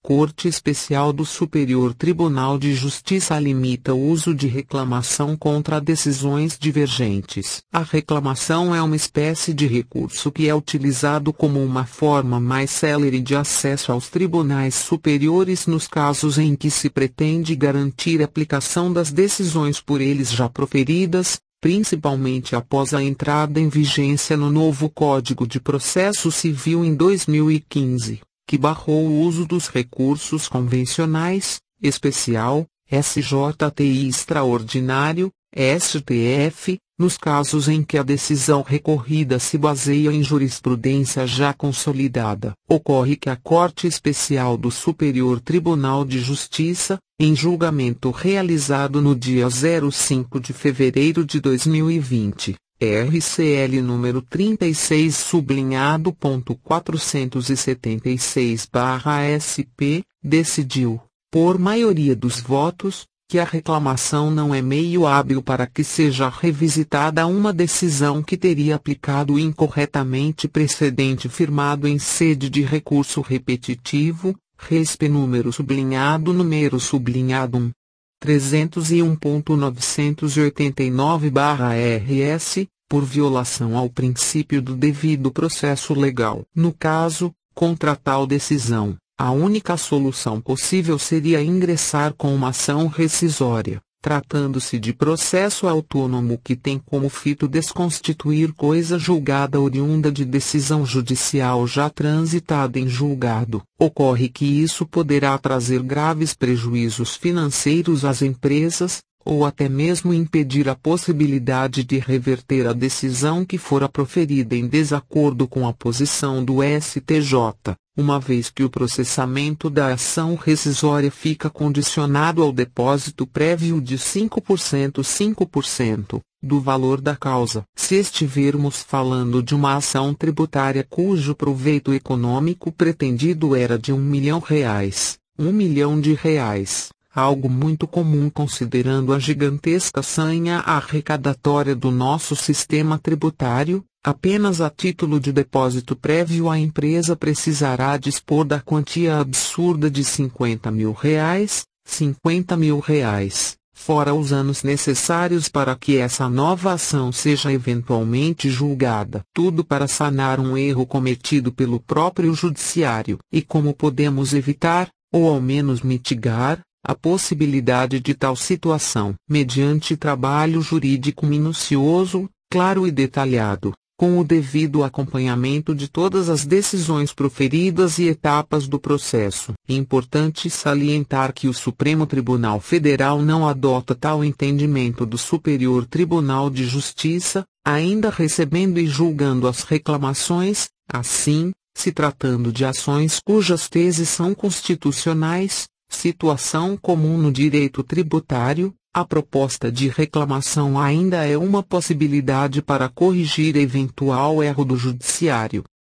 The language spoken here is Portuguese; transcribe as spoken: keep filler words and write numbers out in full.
Corte Especial do Superior Tribunal de Justiça limita o uso de reclamação contra decisões divergentes. A reclamação é uma espécie de recurso que é utilizado como uma forma mais célere de acesso aos tribunais superiores nos casos em que se pretende garantir a aplicação das decisões por eles já proferidas, principalmente após a entrada em vigência no novo Código de Processo Civil em dois mil e quinze. Que barrou o uso dos recursos convencionais, especial, S J T I extraordinário, S T F, nos casos em que a decisão recorrida se baseia em jurisprudência já consolidada. Ocorre que a Corte Especial do Superior Tribunal de Justiça, em julgamento realizado no dia zero cinco de fevereiro de dois mil e vinte, R C L número trinta e seis sublinhado ponto quatrocentos e setenta e seis barra S P, decidiu, por maioria dos votos, que a reclamação não é meio hábil para que seja revisitada uma decisão que teria aplicado incorretamente precedente firmado em sede de recurso repetitivo, resp número sublinhado número sublinhado um. trezentos e um ponto novecentos e oitenta e nove barra R S, por violação ao princípio do devido processo legal. No caso, contra tal decisão, a única solução possível seria ingressar com uma ação rescisória, tratando-se de processo autônomo que tem como fito desconstituir coisa julgada oriunda de decisão judicial já transitada em julgado. Ocorre que isso poderá trazer graves prejuízos financeiros às empresas, ou até mesmo impedir a possibilidade de reverter a decisão que fora proferida em desacordo com a posição do S T J, uma vez que o processamento da ação rescisória fica condicionado ao depósito prévio de cinco por cento cinco por cento do valor da causa. Se estivermos falando de uma ação tributária cujo proveito econômico pretendido era de um milhão reais, um milhão de reais, algo muito comum considerando a gigantesca sanha arrecadatória do nosso sistema tributário, apenas a título de depósito prévio a empresa precisará dispor da quantia absurda de cinquenta mil reais, cinquenta mil reais, fora os anos necessários para que essa nova ação seja eventualmente julgada. Tudo para sanar um erro cometido pelo próprio judiciário. E como podemos evitar, ou ao menos mitigar, a possibilidade de tal situação? Mediante trabalho jurídico minucioso, claro e detalhado, com o devido acompanhamento de todas as decisões proferidas e etapas do processo. É importante salientar que o Supremo Tribunal Federal não adota tal entendimento do Superior Tribunal de Justiça, ainda recebendo e julgando as reclamações. Assim, se tratando de ações cujas teses são constitucionais, situação comum no direito tributário, a proposta de reclamação ainda é uma possibilidade para corrigir eventual erro do judiciário.